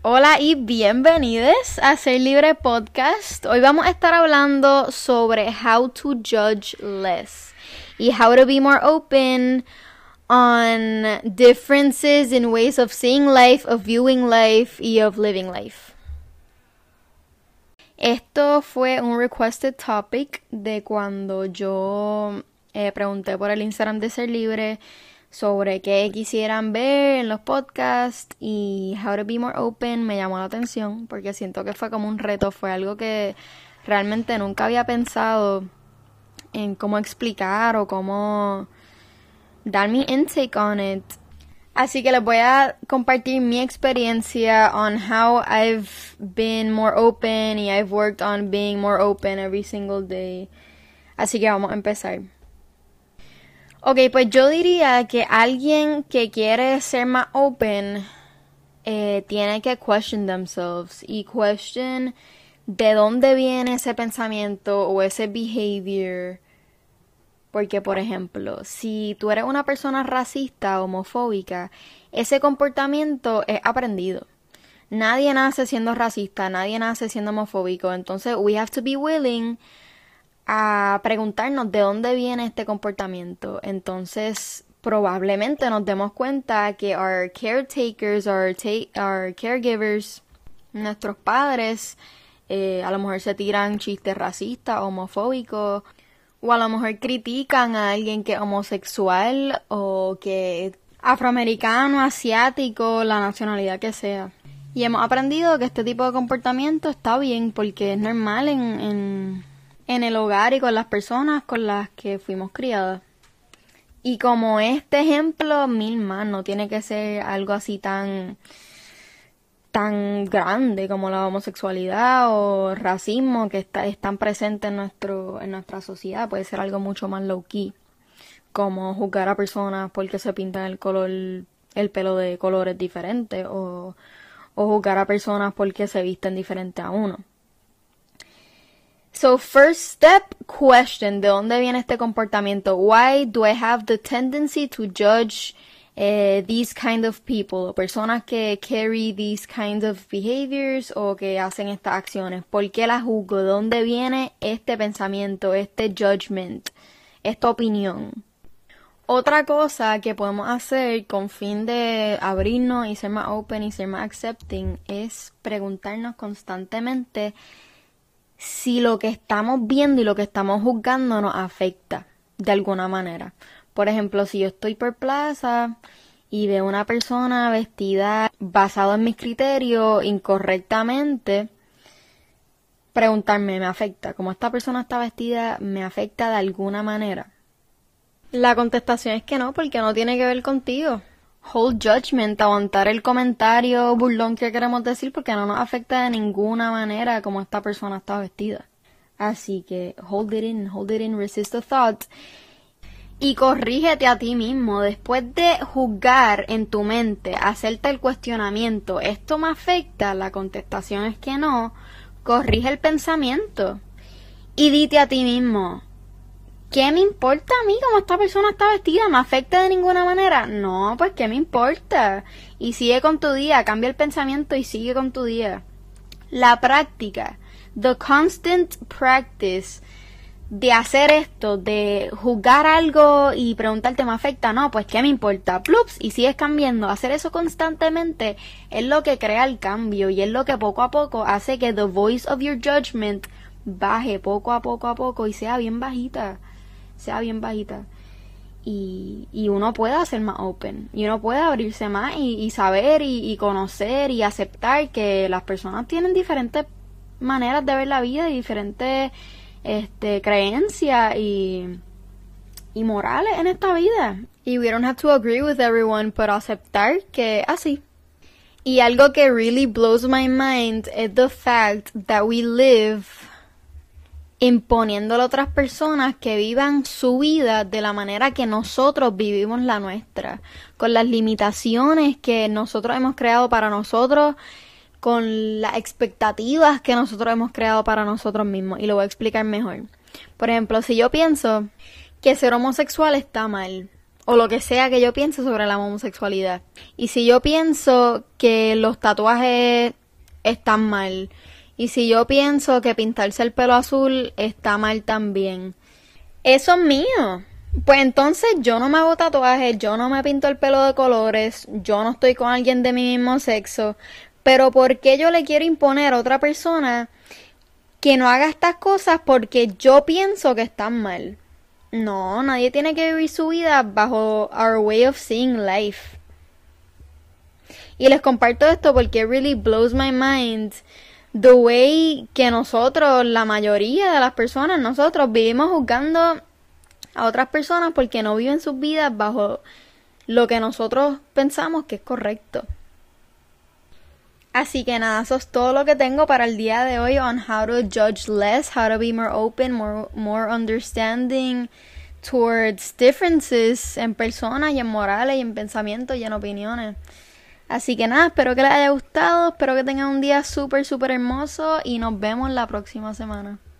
Hola y bienvenidos a Ser Libre Podcast. Hoy vamos a estar hablando sobre how to judge less y how to be more open on differences in ways of seeing life, of viewing life y of living life. Esto fue un requested topic de cuando yo pregunté por el Instagram de Ser Libre sobre qué quisieran ver en los podcasts y how to be more open. Me llamó la atención porque siento que fue como un reto, fue algo que realmente nunca había pensado en cómo explicar o cómo dar mi intake on it. Así que les voy a compartir mi experiencia on how I've been more open y I've worked on being more open every single day. Así que vamos a empezar. Ok, pues yo diría que alguien que quiere ser más open tiene que question themselves y question de dónde viene ese pensamiento o ese behavior. Porque, por ejemplo, si tú eres una persona racista o homofóbica, ese comportamiento es aprendido. Nadie nace siendo racista, nadie nace siendo homofóbico. Entonces, we have to be willing a preguntarnos de dónde viene este comportamiento. Entonces, probablemente nos demos cuenta que our caretakers, our caregivers, nuestros padres, a lo mejor se tiran chistes racistas, homofóbicos, o a lo mejor critican a alguien que es homosexual o que es afroamericano, asiático, la nacionalidad que sea. Y hemos aprendido que este tipo de comportamiento está bien porque es normal en el hogar y con las personas con las que fuimos criadas. Y como este ejemplo, mil más, no tiene que ser algo así tan grande como la homosexualidad o racismo que es tan presente en nuestra sociedad. Puede ser algo mucho más low key, como juzgar a personas porque se pintan el pelo de colores diferentes o juzgar a personas porque se visten diferente a uno. So first step, question, ¿de dónde viene este comportamiento? Why do I have the tendency to judge these kind of people? O personas que carry these kinds of behaviors o que hacen estas acciones. ¿Por qué las juzgo? ¿De dónde viene este pensamiento, este judgment, esta opinión? Otra cosa que podemos hacer con fin de abrirnos y ser más open y ser más accepting es preguntarnos constantemente si lo que estamos viendo y lo que estamos juzgando nos afecta de alguna manera. Por ejemplo, si yo estoy por plaza y veo una persona vestida basado en mis criterios incorrectamente, preguntarme, ¿me afecta? ¿Cómo esta persona está vestida me afecta de alguna manera? La contestación es que no, porque no tiene que ver contigo. Hold judgment, aguantar el comentario burlón que queremos decir porque no nos afecta de ninguna manera como esta persona está vestida. Así que hold it in, resist the thought. Y corrígete a ti mismo. Después de juzgar en tu mente, hacerte el cuestionamiento, ¿esto me afecta? La contestación es que no. Corrige el pensamiento. Y dite a ti mismo, ¿qué me importa a mí cómo esta persona está vestida? ¿Me afecta de ninguna manera? No, pues ¿qué me importa? Y sigue con tu día, cambia el pensamiento y sigue con tu día. La práctica, the constant practice de hacer esto, de juzgar algo y preguntarte, ¿me afecta? No, pues ¿qué me importa? Plups, y sigues cambiando. Hacer eso constantemente es lo que crea el cambio y es lo que poco a poco hace que the voice of your judgment baje poco a poco y sea bien bajita. Y uno puede ser más open y uno puede abrirse más y saber y conocer y aceptar que las personas tienen diferentes maneras de ver la vida y diferentes creencias y morales en esta vida, y we don't have to agree with everyone, pero aceptar que así. Y algo que really blows my mind es the fact that we live imponiéndole a otras personas que vivan su vida de la manera que nosotros vivimos la nuestra, con las limitaciones que nosotros hemos creado para nosotros, con las expectativas que nosotros hemos creado para nosotros mismos. Y lo voy a explicar mejor. Por ejemplo, si yo pienso que ser homosexual está mal, o lo que sea que yo piense sobre la homosexualidad. Y si yo pienso que los tatuajes están mal, y si yo pienso que pintarse el pelo azul está mal también, eso es mío. Pues entonces yo no me hago tatuajes, yo no me pinto el pelo de colores, yo no estoy con alguien de mi mismo sexo, pero ¿por qué yo le quiero imponer a otra persona que no haga estas cosas porque yo pienso que están mal? No, nadie tiene que vivir su vida bajo our way of seeing life. Y les comparto esto porque it really blows my mind the way que nosotros, la mayoría de las personas, nosotros vivimos juzgando a otras personas porque no viven sus vidas bajo lo que nosotros pensamos que es correcto. Así que nada, eso es todo lo que tengo para el día de hoy on how to judge less, how to be more open, more understanding towards differences en personas y en morales y en pensamientos y en opiniones. Así que nada, espero que les haya gustado, espero que tengan un día súper hermoso y nos vemos la próxima semana.